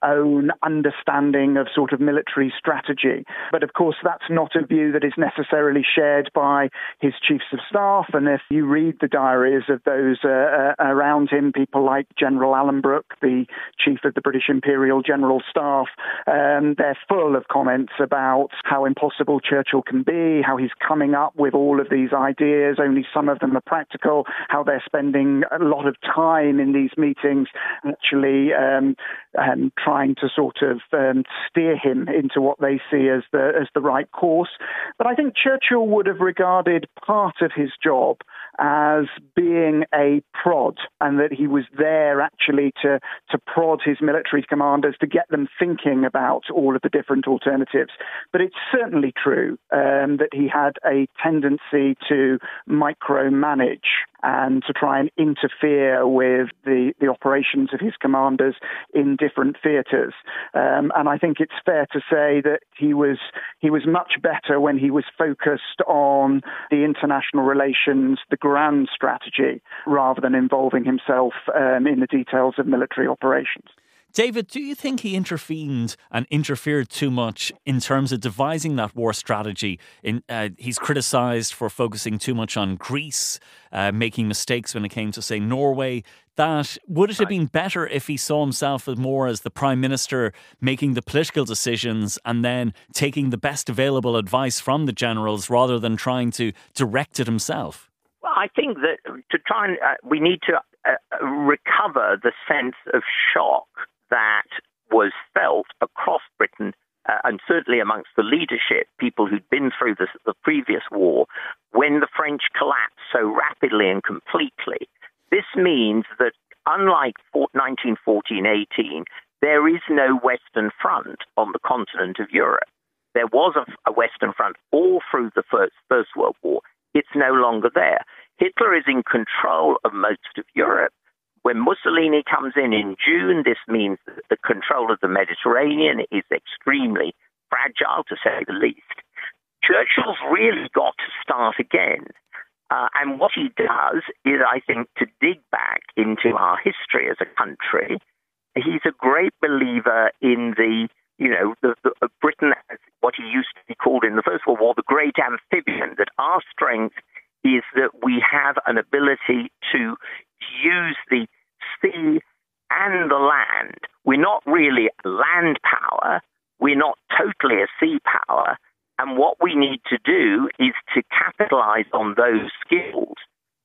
Speaker 10: own understanding of sort of military strategy. But of course, that's not a view that is necessarily shared by his chiefs of staff. And if you read the diaries of those uh, uh, around him, people like General Alan Brooke, the chief of the British Imperial General Staff, um, they're full of comments about how impossible Churchill can be, how he's coming up with all of these ideas, only some of them are practical, how they're spending a lot of time in these meetings actually um, um, trying to sort of um, steer him into what they see as the as the right course. But I think Churchill would have regarded part of his job as being a prod, and that he was there actually to, to prod his military commanders to get them thinking about all of the different alternatives. But it's certainly true um, that he had a tendency to micromanage and to try and interfere with the, the operations of his commanders in different theatres. Um, and I think it's fair to say that he was he was much better when he was focused on the international relations, the grand strategy, rather than involving himself um, in the details of military operations.
Speaker 7: David, do you think he intervened and interfered too much in terms of devising that war strategy? In, uh, he's criticised for focusing too much on Greece, uh, making mistakes when it came to, say, Norway. That would it have been better if he saw himself as more as the Prime Minister making the political decisions and then taking the best available advice from the generals rather than trying to direct it himself?
Speaker 8: Well, I think that to try and uh, we need to uh, recover the sense of shock that was felt across Britain uh, and certainly amongst the leadership, people who'd been through this, the previous war, when the French collapsed so rapidly and completely. This means that unlike nineteen fourteen eighteen, there is no Western Front on the continent of Europe. There was a, a Western Front all through the First, First World War. It's no longer there. Hitler is in control of most of Europe. When Mussolini comes in in June, this means that the control of the Mediterranean is extremely fragile, to say the least. Churchill's really got to start again. Uh, and what he does is, I think, to dig back into our history as a country. He's a great believer in the, you know, the, the, uh, Britain as what he used to be called in the First World War, the great amphibian, that our strength is that we have an ability to use the sea and the land. We're not really a land power. We're not totally a sea power. And what we need to do is to capitalize on those skills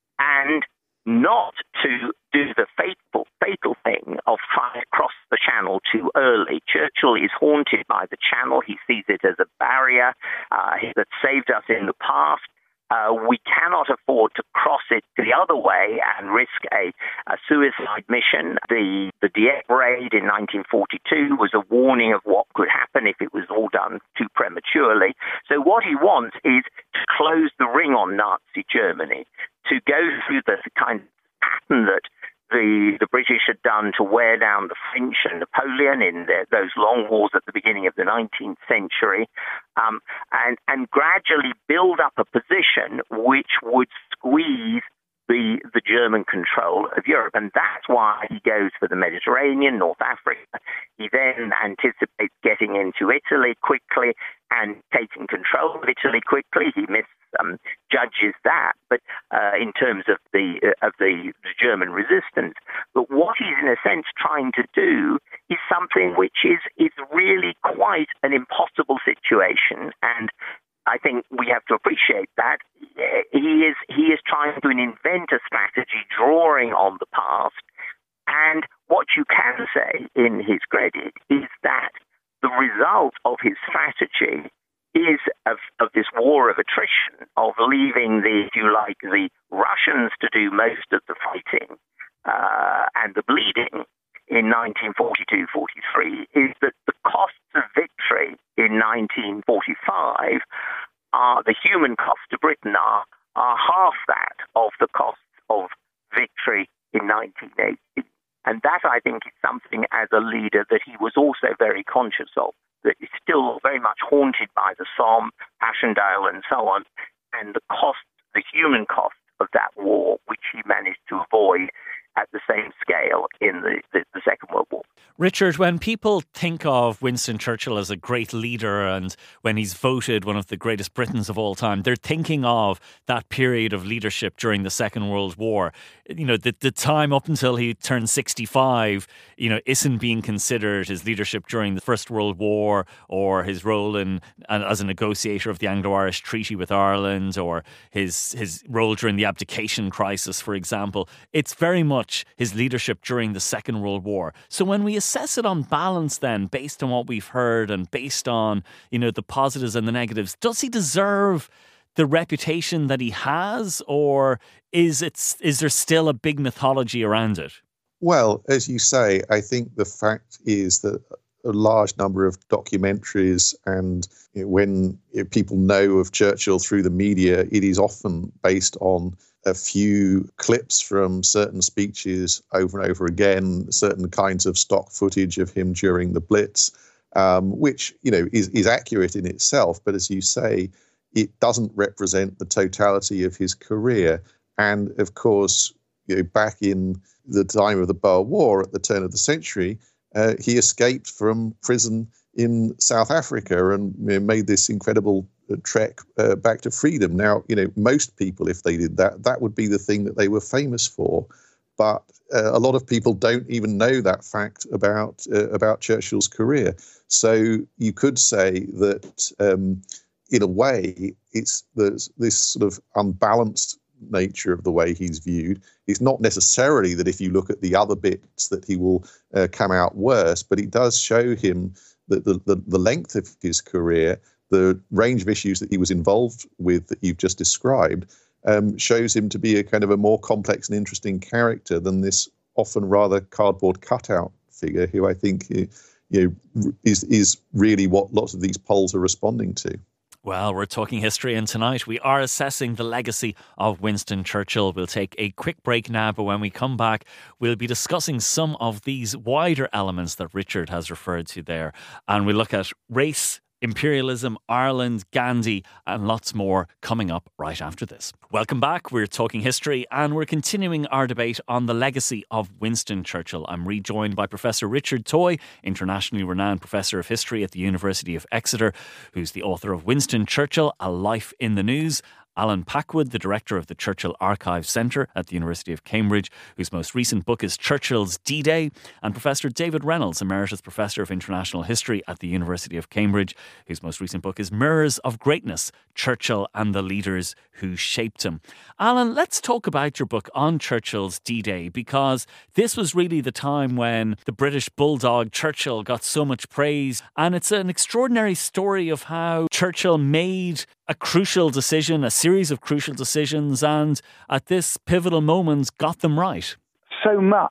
Speaker 8: and not to do the fateful, fatal thing of trying to cross the channel too early. Churchill is haunted by the channel. He sees it as a barrier uh, that saved us in the past. Uh, we cannot afford to cross it the other way and risk a, a suicide mission. The, the Dieppe raid in nineteen forty-two was a warning of what could happen if it was all done too prematurely. So what he wants is to close the ring on Nazi Germany, to go through the kind of pattern that the, the British had done to wear down the French and Napoleon in the, those long wars at the beginning of the nineteenth century, um, and, and gradually build up a position which would squeeze the, the German control of Europe. And that's why he goes for the Mediterranean, North Africa. He then anticipates getting into Italy quickly and taking control of Italy quickly. He misjudges um, that, but uh, in terms of the uh, of the, the German resistance. But what he's in a sense trying to do is something which is is really quite an impossible situation, and I think we have to appreciate that. He is he is trying to invent a strategy drawing on the past, and what you can say in his credit is that the result of his strategy is of, of this war of attrition, of leaving the, if you like, the Russians to do most of the fighting uh, and the bleeding in nineteen forty-two forty-three, is that the costs of victory in nineteen forty-five are, the human cost to Britain are, are half that of the costs of victory in nineteen eighty. And that, I think, is something as a leader that he was also very conscious of, that is still very much haunted by the Somme, Passchendaele, and so on, and the cost, the human cost of that war, which he managed to avoid. at the same scale in the, the, the Second World War.
Speaker 7: Richard, when people think of Winston Churchill as a great leader and when he's voted one of the greatest Britons of all time, they're thinking of that period of leadership during the Second World War. You know, the, the time up until he turned sixty-five, you know, isn't being considered his leadership during the First World War or his role in as a negotiator of the Anglo-Irish Treaty with Ireland or his his role during the abdication crisis, for example. It's very much his leadership during the Second World War. So when we assess it on balance then, based on what we've heard and based on, you know, the positives and the negatives, does he deserve the reputation that he has, or is it, is there still a big mythology around it?
Speaker 9: Well, as you say, I think the fact is that a large number of documentaries and you know, when you know, people know of Churchill through the media, it is often based on a few clips from certain speeches over and over again, certain kinds of stock footage of him during the Blitz, um, which, you know, is, is accurate in itself. But as you say, it doesn't represent the totality of his career. And of course, you know, back in the time of the Boer War at the turn of the century, uh, he escaped from prison in South Africa and you know, made this incredible uh, trek uh, back to freedom. Now, you know, most people, if they did that, that would be the thing that they were famous for. But uh, a lot of people don't even know that fact about uh, about Churchill's career. So you could say that, um, in a way, it's there's this sort of unbalanced nature of the way he's viewed. It's not necessarily that if you look at the other bits that he will uh, come out worse, but it does show him that the, the, the length of his career, the range of issues that he was involved with that you've just described, um, shows him to be a kind of a more complex and interesting character than this often rather cardboard cutout figure who I think you know, is, is really what lots of these polls are responding to.
Speaker 7: Well, we're talking history, and tonight we are assessing the legacy of Winston Churchill. We'll take a quick break now, but when we come back, we'll be discussing some of these wider elements that Richard has referred to there. And we'll look at race, imperialism, Ireland, Gandhi, and lots more coming up right after this. Welcome back. We're talking history and we're continuing our debate on the legacy of Winston Churchill. I'm rejoined by Professor Richard Toye, internationally renowned professor of history at the University of Exeter, who's the author of Winston Churchill, A Life in the News. Alan Packwood, the director of the Churchill Archives Centre at the University of Cambridge, whose most recent book is Churchill's D-Day, and Professor David Reynolds, Emeritus Professor of International History at the University of Cambridge, whose most recent book is Mirrors of Greatness, Churchill and the Leaders Who Shaped Him. Alan, let's talk about your book on Churchill's D-Day, because this was really the time when the British bulldog Churchill got so much praise, and it's an extraordinary story of how Churchill made a crucial decision, a series of crucial decisions, and at this pivotal moment got them right.
Speaker 10: So much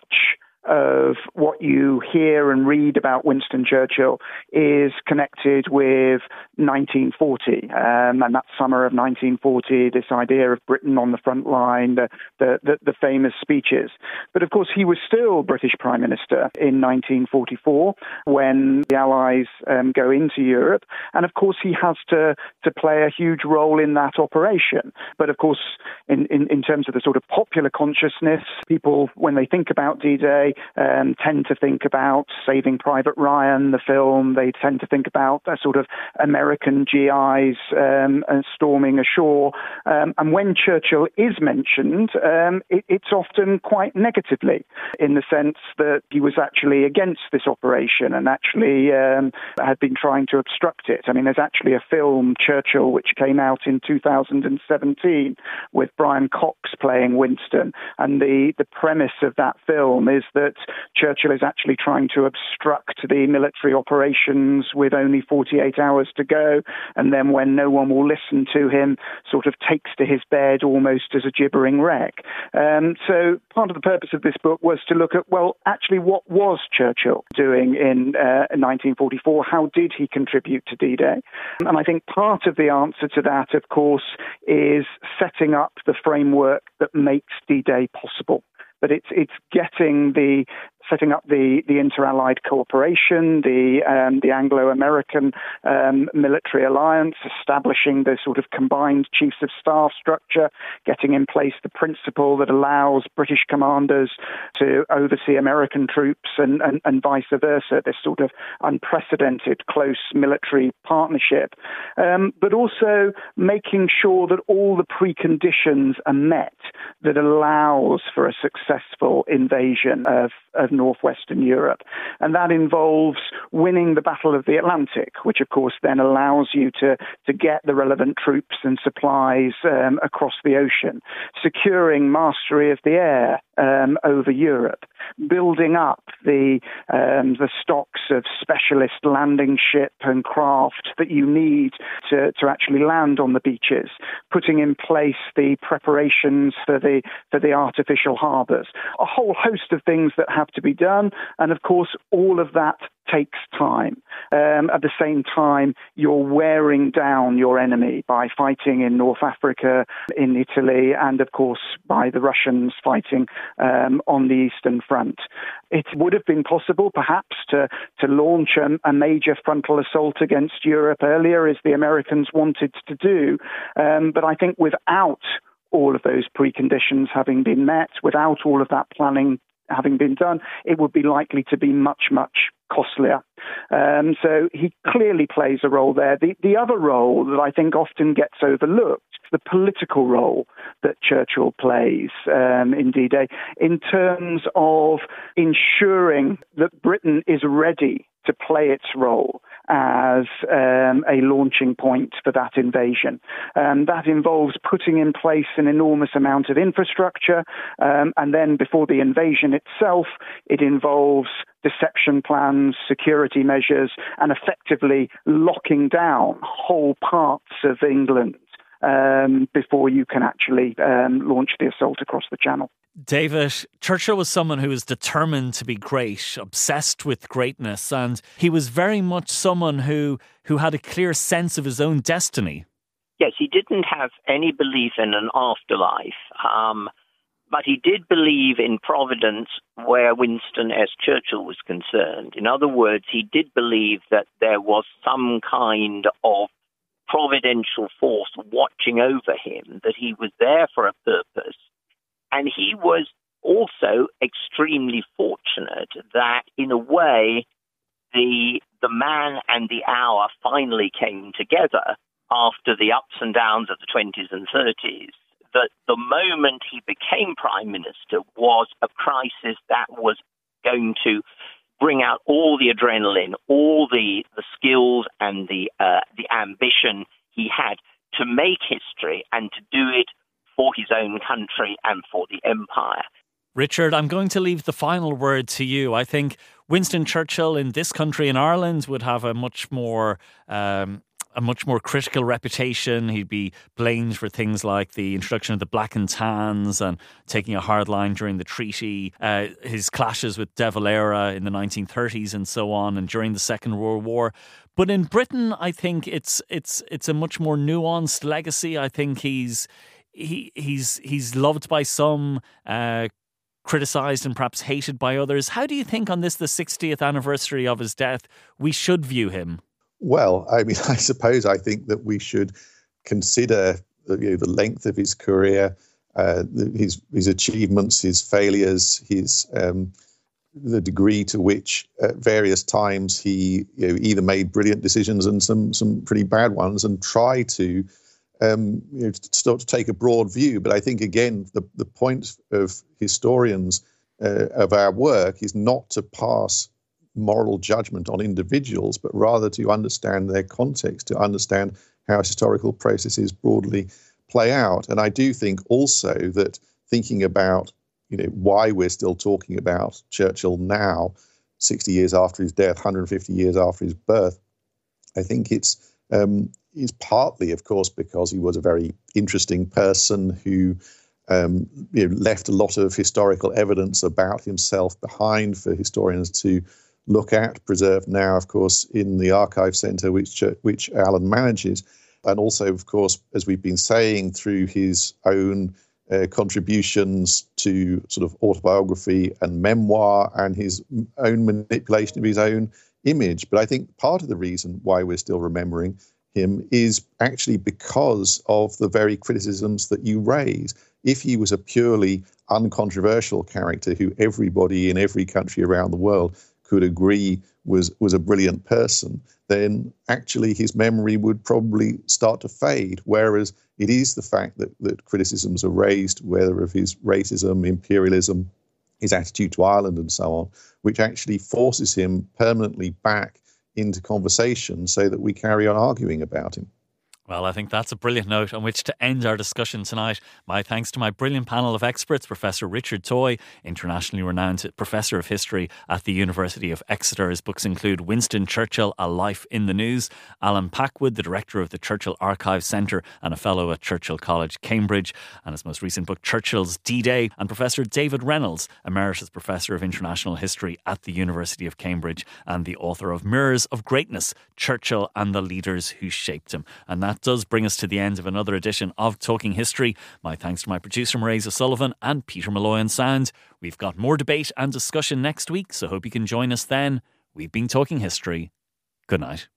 Speaker 10: of what you hear and read about Winston Churchill is connected with nineteen forty, um, and that summer of nineteen forty, this idea of Britain on the front line, the, the, the, the famous speeches. But of course, he was still British Prime Minister in nineteen forty-four when the Allies um, go into Europe. And of course, he has to, to play a huge role in that operation. But of course, in, in, in terms of the sort of popular consciousness, people, when they think about D-Day, Um, tend to think about Saving Private Ryan, the film. They tend to think about a sort of American G Is um, and storming ashore. Um, and when Churchill is mentioned, um, it, it's often quite negatively, in the sense that he was actually against this operation and actually um, had been trying to obstruct it. I mean, there's actually a film, Churchill, which came out in two thousand seventeen with Brian Cox playing Winston. And the, the premise of that film is that Churchill is actually trying to obstruct the military operations with only forty-eight hours to go, and then when no one will listen to him, sort of takes to his bed almost as a gibbering wreck. Um, so part of the purpose of this book was to look at, well, actually, what was Churchill doing in uh, nineteen forty-four? How did he contribute to D-Day? And I think part of the answer to that, of course, is setting up the framework that makes D-Day possible. But it's it's getting the setting up the, the Inter-Allied Cooperation, the um, the Anglo-American um, military alliance, establishing the sort of combined chiefs of staff structure, getting in place the principle that allows British commanders to oversee American troops and, and, and vice versa, this sort of unprecedented close military partnership, um, but also making sure that all the preconditions are met that allows for a successful invasion of, of northwestern Europe. And that involves winning the Battle of the Atlantic, which of course then allows you to, to get the relevant troops and supplies um, across the ocean, securing mastery of the air um, over Europe, building up the um, the stocks of specialist landing ship and craft that you need to, to actually land on the beaches, putting in place the preparations for the for the artificial harbours, a whole host of things that have to be done, and of course all of that takes time. Um, at the same time, you're wearing down your enemy by fighting in North Africa, in Italy, and of course by the Russians fighting um, on the Eastern Front. It would have been possible, perhaps, to, to launch a, a major frontal assault against Europe earlier, as the Americans wanted to do. Um, but I think without all of those preconditions having been met, without all of that planning having been done, it would be likely to be much, much costlier. Um, so he clearly plays a role there. The, the other role that I think often gets overlooked, the political role that Churchill plays um, in D-Day in terms of ensuring that Britain is ready to play its role as um, a launching point for that invasion. Um, that involves putting in place an enormous amount of infrastructure, um, and then before the invasion itself, it involves deception plans, security measures, and effectively locking down whole parts of England um, before you can actually um, launch the assault across the Channel.
Speaker 7: David, Churchill was someone who was determined to be great, obsessed with greatness, and he was very much someone who, who had a clear sense of his own destiny.
Speaker 8: Yes, he didn't have any belief in an afterlife, um, but he did believe in providence where Winston S. Churchill was concerned. In other words, he did believe that there was some kind of providential force watching over him, that he was there for a purpose. And he was also extremely fortunate that, in a way, the the man and the hour finally came together after the ups and downs of the twenties and thirties. That the moment he became Prime Minister was a crisis that was going to bring out all the adrenaline, all the, the skills and the uh, the ambition he had to make history and to do it for his own country and for the empire.
Speaker 7: Richard, I'm going to leave the final word to you. I think Winston Churchill in this country, in Ireland, would have a much more um, a much more critical reputation. He'd be blamed for things like the introduction of the black and tans and taking a hard line during the treaty, uh, his clashes with De Valera in the nineteen thirties and so on, and during the Second World War. But in Britain, I think it's it's it's a much more nuanced legacy. I think he's He he's he's loved by some, uh, criticised and perhaps hated by others. How do you think on this, the sixtieth anniversary of his death, we should view him?
Speaker 9: Well, I mean, I suppose I think that we should consider you know, the length of his career, uh, his his achievements, his failures, his um, the degree to which at various times he you know, either made brilliant decisions and some some pretty bad ones, and try to. Um, you know, to start to take a broad view. But I think, again, the, the point of historians uh, of our work is not to pass moral judgment on individuals, but rather to understand their context, to understand how historical processes broadly play out. And I do think also that thinking about, you know, why we're still talking about Churchill now, sixty years after his death, one hundred fifty years after his birth, I think it's um, is partly, of course, because he was a very interesting person who um, you know, left a lot of historical evidence about himself behind for historians to look at, preserved now, of course, in the Archive Centre, which which Alan manages, and also, of course, as we've been saying, through his own uh, contributions to sort of autobiography and memoir and his own manipulation of his own image. But I think part of the reason why we're still remembering him is actually because of the very criticisms that you raise. If he was a purely uncontroversial character who everybody in every country around the world could agree was was a brilliant person, then actually his memory would probably start to fade. Whereas it is the fact that, that criticisms are raised, whether of his racism, imperialism, his attitude to Ireland and so on, which actually forces him permanently back into conversation so that we carry on arguing about him.
Speaker 7: Well, I think that's a brilliant note on which to end our discussion tonight. My thanks to my brilliant panel of experts, Professor Richard Toye, internationally renowned Professor of History at the University of Exeter. His books include Winston Churchill, A Life in the News; Alan Packwood, the Director of the Churchill Archive Centre and a Fellow at Churchill College, Cambridge, and his most recent book, Churchill's D-Day; and Professor David Reynolds, Emeritus Professor of International History at the University of Cambridge and the author of Mirrors of Greatness, Churchill and the Leaders Who Shaped Him. And that does bring us to the end of another edition of Talking History. My thanks to my producer Mairead O'Sullivan and Peter Malloy on sound. We've got more debate and discussion next week, so hope you can join us then. We've been Talking History. Good night.